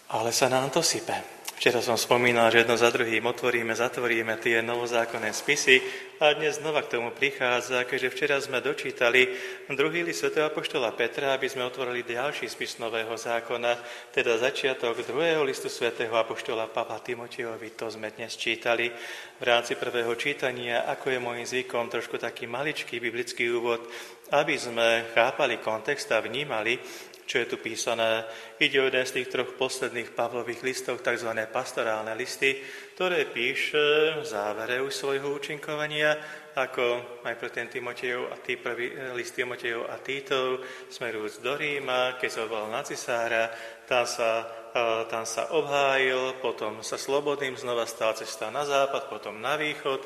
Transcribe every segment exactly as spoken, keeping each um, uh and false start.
Ale sa nám to sype. Včera som spomínal, že jedno za druhým otvoríme, zatvoríme tie novozákonné spisy a dnes znova k tomu prichádza, keďže včera sme dočítali druhý list svätého apoštola Petra, aby sme otvorili ďalší spis nového zákona, teda začiatok druhého listu svätého apoštola Pavla Timotejovi, to sme dnes čítali v rámci prvého čítania, ako je môjim zvykom, trošku taký maličký biblický úvod, aby sme chápali kontext a vnímali, čo je tu písané. Ide o jeden z tých troch posledných Pavlových listov, tzv. Pastorálne listy, ktoré píše v závere už svojho účinkovania, ako aj pre ten Timotejov a tý prvý list Timotejov a Títov, smerujúc do Ríma, keď sa odvolal na cisára, tam sa, tam sa obhájil, potom sa slobodným znova stal cesta na západ, potom na východ,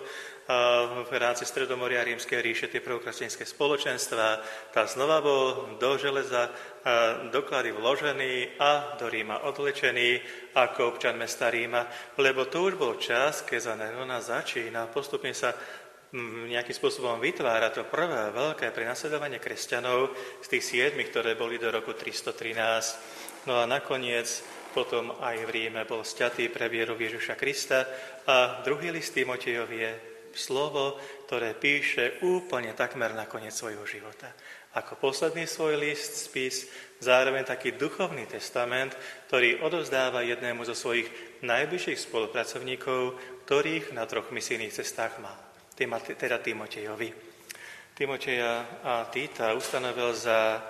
v rámci Stredomoria Rímskej ríše tie prvokresťanské spoločenstva, tá znova bol do železa doklady vložený a do Ríma odvlečený ako občan mesta Ríma, lebo to už bol čas, keď za Nerona začína, postupne sa nejakým spôsobom vytvára to prvé veľké prenasledovanie kresťanov z tých siedmich, ktoré boli do roku tristotrinásť. No a nakoniec potom aj v Ríme bol sťatý pre vieru Ježiša Krista a druhý list Timotejovi je slovo, ktoré píše úplne takmer na koniec svojho života. Ako posledný svoj list, spis, zároveň taký duchovný testament, ktorý odovzdáva jednému zo svojich najbližších spolupracovníkov, ktorých na troch misijných cestách mal. Teda Timotejovi. Timoteja a Týta ustanovil za,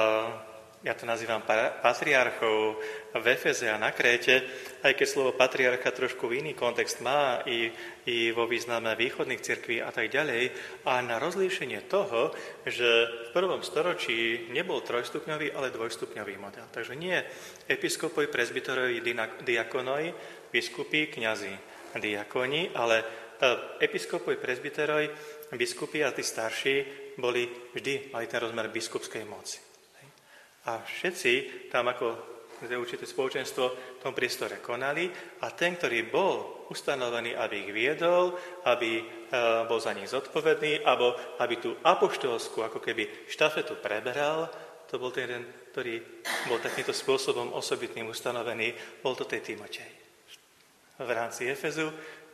ja to nazývam patriarchov v Efeze a na Kréte, aj keď slovo patriarcha trošku iný kontext má i, i vo význame východných cirkví a tak ďalej, a na rozlíšenie toho, že v prvom storočí nebol trojstupňový, ale dvojstupňový model. Takže nie episkopoj, presbyterovi, diakonoj, biskupy, kňazi, diakoni, ale episkopoj, presbyteroj, biskupy a tí starší boli vždy, mali ten rozmer biskupskej moci. A všetci tam ako určité spoločenstvo v tom priestore konali a ten, ktorý bol ustanovený, aby ich viedol, aby bol za nich zodpovedný, alebo aby tú apoštolskú ako keby štafetu preberal, to bol ten jeden, ktorý bol takýmto spôsobom osobitným ustanovený, bol to tej Timotej v rámci Efezu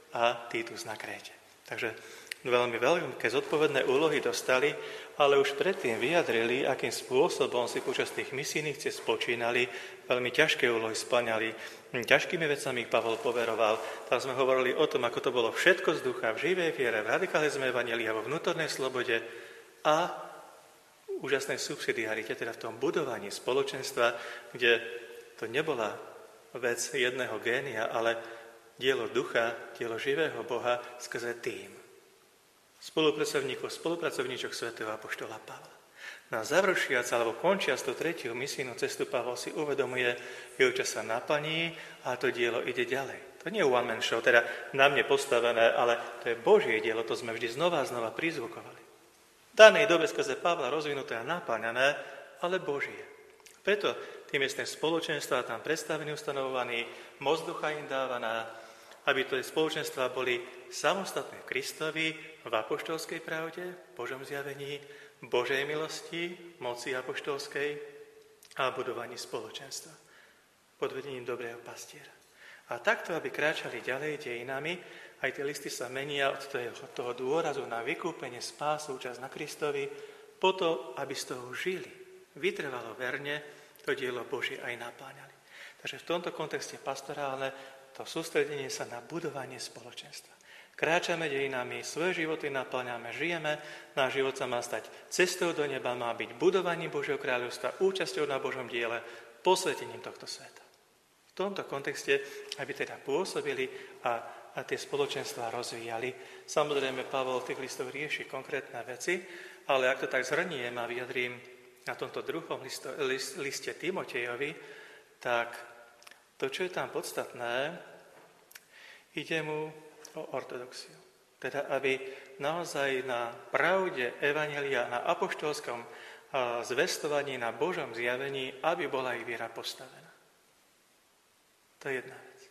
a Titus na Kréte. Takže veľmi veľké zodpovedné úlohy dostali, ale už predtým vyjadrili, akým spôsobom si počas tých misijných ciest počínali, veľmi ťažké úlohy spĺňali, ťažkými vecami ich Pavol poveroval. Tam sme hovorili o tom, ako to bolo všetko z ducha, v živej viere, v radikalizme evanjelia, vo vnútornej slobode a úžasnej subsidiarite, teda v tom budovaní spoločenstva, kde to nebola vec jedného génia, ale dielo ducha, dielo živého Boha skrze tým spolupracovníkov, spolupracovníčok svätého apoštola Pavla. Na završiac alebo končiac tú tretiu misijnú cestu Pavol si uvedomuje, že čas sa naplní a to dielo ide ďalej. To nie je one man show, teda na mne postavené, ale to je Božie dielo, to sme vždy znova a znova prizvukovali. V danej dobe skrze Pavla rozvinuté a naplňané, ale Božie. Preto tým miestne spoločenstva tam predstavení, ustanovovaní, moc ducha im dávaná, aby to spoločenstva boli samostatné v Kristovi, v apoštolskej pravde, Božom zjavení, Božej milosti, moci apoštolskej a budovaní spoločenstva pod vedením dobrého pastiera. A takto, aby kráčali ďalej dejinami, aj tie listy sa menia od toho, od toho dôrazu na vykúpenie, spásu, účasť na Kristovi, potom, aby z toho žili, vytrvalo verne, to dielo Božie aj napláňali. Takže v tomto kontexte pastorálne to sústredenie sa na budovanie spoločenstva. Kráčame dejinami, svoje životy naplňame, žijeme, náš život sa má stať cestou do neba, má byť budovaním Božieho kráľovstva, účasťou na Božom diele, posvetením tohto sveta. V tomto kontexte, aby teda pôsobili a, a tie spoločenstvá rozvíjali. Samozrejme, Pavol v tých listoch rieši konkrétne veci, ale ak to tak zhrniem a vyjadrím na tomto druhom listo, list, liste Timotejovi, tak to, čo je tam podstatné, ide mu o ortodoxiu. Teda, aby naozaj na pravde evanjelia, na apoštolskom zvestovaní, na Božom zjavení, aby bola ich viera postavená. To je jedna vec.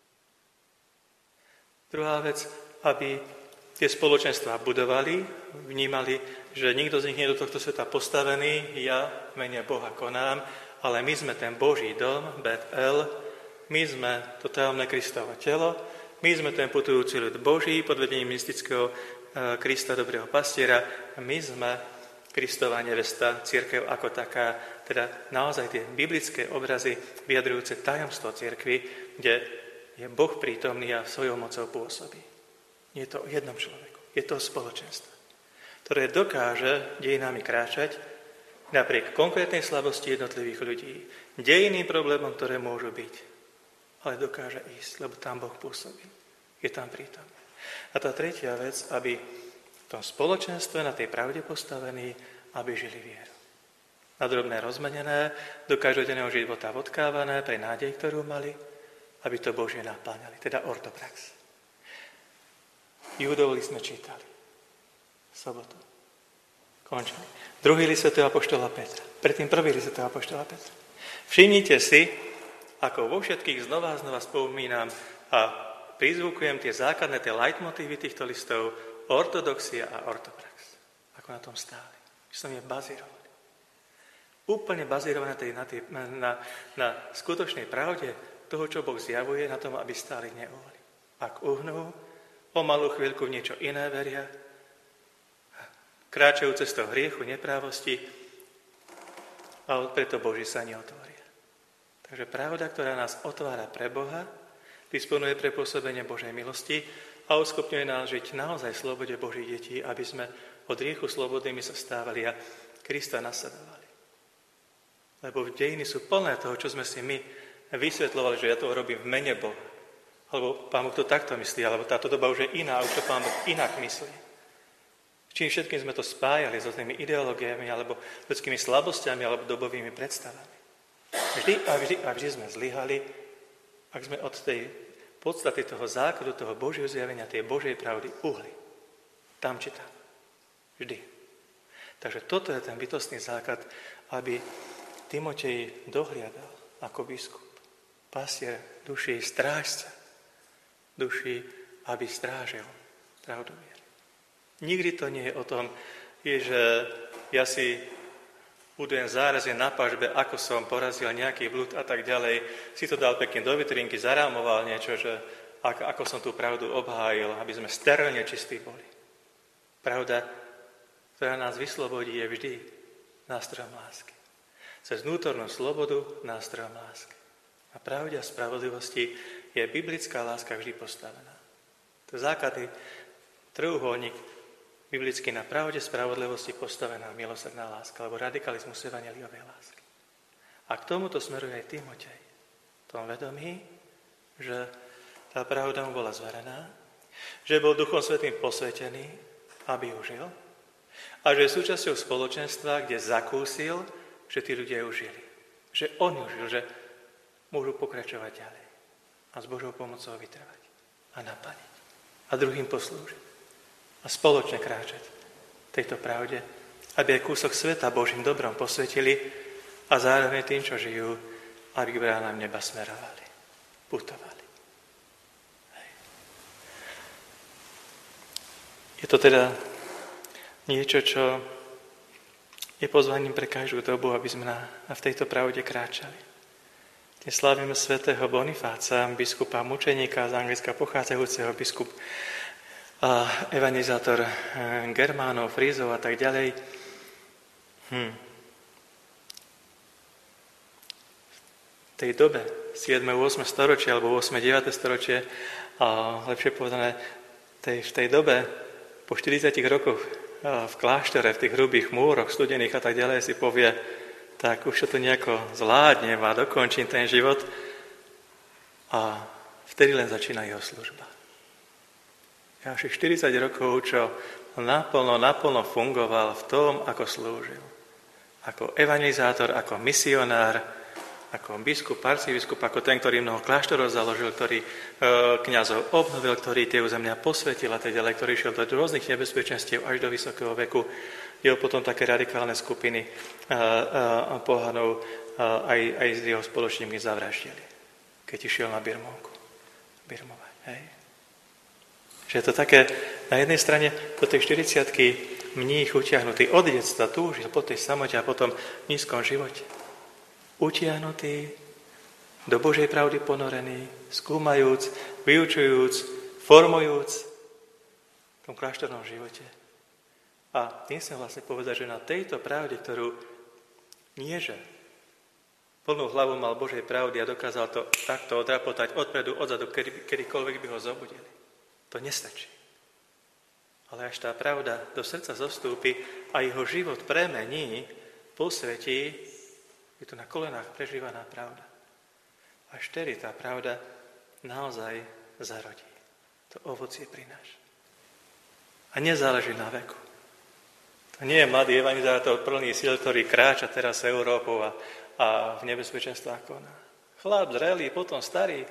Druhá vec, aby tie spoločenstvá budovali, vnímali, že nikto z nich nie je do tohto sveta postavený, ja v mene Boha konám, ale my sme ten Boží dom, Bet El, My sme to tajomné Kristovo telo, my sme ten putujúci ľud Boží pod vedením mystického Krista, dobrého pastiera, my sme Kristova nevesta, cirkev ako taká, teda naozaj tie biblické obrazy vyjadrujúce tajomstvo cirkvi, kde je Boh prítomný a svojou mocou pôsobí. Nie je to o jednom človeku, je to o spoločenstve, ktoré dokáže dejinami kráčať napriek konkrétnej slabosti jednotlivých ľudí, dejiným problémom, ktoré môžu byť, ale dokáže ísť, lebo tam Boh pôsobí, je tam prítomný. A tá tretia vec, aby v tom spoločenstve na tej pravde postavení, aby žili vieru. Na drobné rozmenené, do každodenného života vodkávané pre nádej, ktorú mali, aby to Božie napláňali, teda ortoprax. Júdov list sme čítali. Sobotu. Končili. Druhý list svätého apoštola Petra. Predtým prvý list svätého apoštola Petra. Všimnite si, ako vo všetkých znova a znova spomínam a prizvukujem tie základné, tie leitmotívy týchto listov, ortodoxia a ortoprax. Ako na tom stáli. Že som je bazírovali. Úplne bazírované na, tej, na, na, na skutočnej pravde toho, čo Boh zjavuje, na tom, aby stáli neúhli. Ak uhnú, o malú chvíľku v niečo iné veria, kráčajú cestou hriechu, neprávosti a preto Boží sa neotvoria. Takže pravda, ktorá nás otvára pre Boha, disponuje pre pôsobenie Božej milosti a uschopňuje nás žiť naozaj v slobode Božích detí, aby sme od hriechu slobodnými sa stávali a Krista nasledovali. Lebo dejiny sú plné toho, čo sme si my vysvetľovali, že ja to robím v mene Boha. Alebo Pán Boh to takto myslí, alebo táto doba už je iná, už to Pán Boh inak myslí. Čím všetkým sme to spájali s rôznymi ideológiami, alebo ľudskými slabosťami, alebo dobovými predstavami. Vždy a vždy a vždy sme zlyhali, ak sme od tej podstaty toho základu, toho Božieho zjavenia, tej Božej pravdy uhli. Tam či tam. Vždy. Takže toto je ten bytostný základ, aby Timotej dohliadal ako biskup, pastier duší, strážca duší, aby strážil pravdu viery. Nikdy to nie je o tom, je, že ja si budujem zárazie na pažbe, ako som porazil nejaký blúd a tak ďalej, si to dal pekne do vitrinky, zarámoval niečo, že ako, ako som tú pravdu obhájil, aby sme sterilne čistí boli. Pravda, ktorá nás vyslobodí, je vždy nástrojom lásky. Cez vnútornú slobodu nástrojom lásky. A pravde a spravodlivosti je biblická láska vždy postavená. To je základný trojuholník biblicky na pravde, spravodlivosti postavená milosrdná láska, alebo radikalizmus evanjeliovej lásky. A k tomuto smeruje aj Timotej. V tom vedomí, že tá pravda mu bola zverená, že bol Duchom Svätým posvetený, aby ju žil, a že je súčasťou spoločenstva, kde zakúsil, že tí ľudia ju žili. Že on ju žil, že môžu pokračovať ďalej a s Božou pomocou vytrvať a naplniť a druhým poslúžiť a spoločne kráčať tejto pravde, aby aj kúsok sveta Božím dobrom posvetili a zároveň tým, čo žijú, aby k bránám neba smerovali, putovali. Hej. Je to teda niečo, čo je pozvaním pre každú dobu, aby sme na, v tejto pravde kráčali. Dnes slávime svätého Bonifáca, biskupa mučeníka z Anglicka pochádzajúceho, biskup a evangelizátor Germánov, Frízov a tak ďalej. Hm. V tej dobe siedme ôsme storočie alebo ôsme deviate storočie, a lepšie povedané, tej, v tej dobe po štyridsiatich rokoch v kláštore, v tých hrubých múroch, studených a tak ďalej si povie, tak už to nejako zvládnem a dokončím ten život. A vtedy len začína jeho služba. Ďalších štyridsať rokov, čo naplno, naplno fungoval v tom, ako slúžil. Ako evangelizátor, ako misionár, ako biskup, arcibiskup, ako ten, ktorý mnoho kláštorov založil, ktorý e, kňazov obnovil, ktorý tie územia posvetil a tak ďalej, ktorý šiel do rôznych nebezpečenstiev až do vysokého veku. Jeho potom také radikálne skupiny a pohanov aj, aj s jeho spoločníkmi zavraždili, keď išiel na Birmovku. Birmovať, hej. Že je to také, na jednej strane do tej štyridsiatky mních utiahnutý od detstva, túžil po tej samote a potom v nízkom živote. Utiahnutý do Božej pravdy ponorený, skúmajúc, vyučujúc, formujúc v tom kláštornom živote. A tým chcem vlastne povedať, že na tejto pravde, ktorú nie že plnú hlavu mal Božej pravdy a dokázal to takto odrapotať odpredu, odzadu, kedy, kedykoľvek by ho zobudili. To nestačí. Ale až tá pravda do srdca zostúpi a jeho život premení, posvetí, je to na kolenách prežívaná pravda. Až vtedy tá pravda naozaj zarodí. To ovocie prináša. A nezáleží na veku. To nie je mladý evangelizátor plný síl, ktorý kráča teraz Európou a a v nebezpečenstvách koná. Chlap zrelý, potom starý,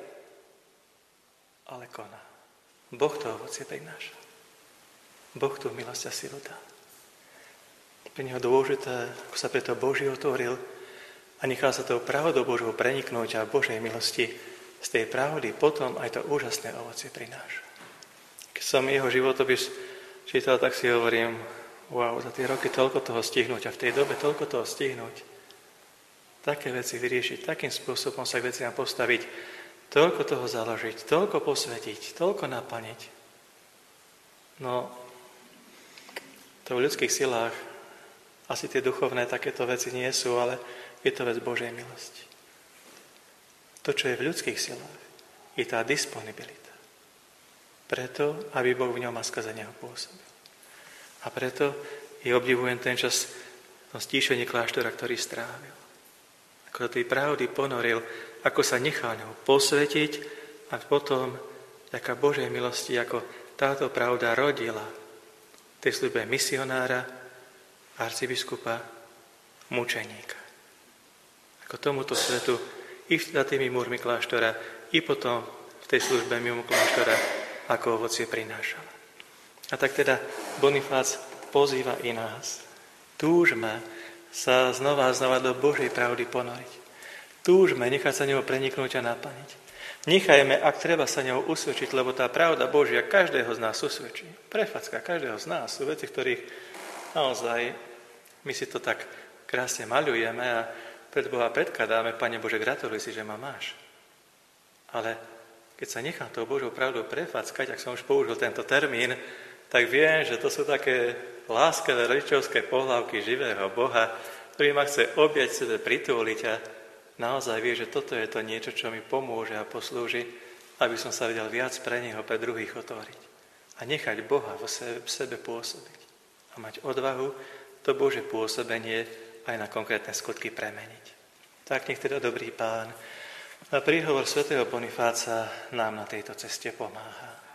ale koná. Boh to ovocie prináša. Boh tú milosť a silu dá. Pre neho dôležité, ako sa preto Boží otvoril a nechal sa tou pravdou Božou preniknúť a Božej milosti z tej pravdy potom aj to úžasné ovocie prináša. Keď som jeho životopis čítal, tak si hovorím, wow, za tie roky toľko toho stihnúť a v tej dobe toľko toho stihnúť. Také veci vyriešiť, takým spôsobom sa k veciam postaviť, toľko toho založiť, toľko posvetiť, toľko naplniť. No, to v ľudských silách asi tie duchovné takéto veci nie sú, ale je to vec Božej milosti. To, čo je v ľudských silách, je tá disponibilita. Preto, aby Boh v ňom a skrze neho pôsobil. A preto je obdivujem ten čas, to stíšenie kláštora, ktorý strávil. Ako do tej pravdy ponoril, ako sa nechal ňou posvetiť a potom taká Božej milosti, ako táto pravda rodila tej sľube misionára, arcibiskupa, mučeníka. Ako tomuto svetu i za tými múrmi kláštora, i potom v tej službe mimo kláštora, ako ovocie prinášala. A tak teda Bonifác pozýva i nás. Túžme sa znova a znova do Božej pravdy ponoriť. Túžme nechať sa ňou preniknúť a naplniť. Nechajme, ak treba sa ňou usvedčiť, lebo tá pravda Božia každého z nás usvedčí. Prefacka každého z nás sú veci, ktorých naozaj my si to tak krásne maľujeme a pred Boha predkladáme, Pane Bože, gratuluj si, že ma máš. Ale keď sa nechám tou Božou pravdou prefackať, ak som už použil tento termín, tak viem, že to sú také láskavé rodičovské pohľavky živého Boha, ktorý ma chce objať sebe, pritúliť a naozaj vie, že toto je to niečo, čo mi pomôže a poslúži, aby som sa vedel viac pre Neho, pre druhých otvoriť. A nechať Boha vo sebe, v sebe pôsobiť. A mať odvahu to Božie pôsobenie aj na konkrétne skutky premeniť. Tak nech teda dobrý Pán na príhovor svätého Bonifáca nám na tejto ceste pomáha.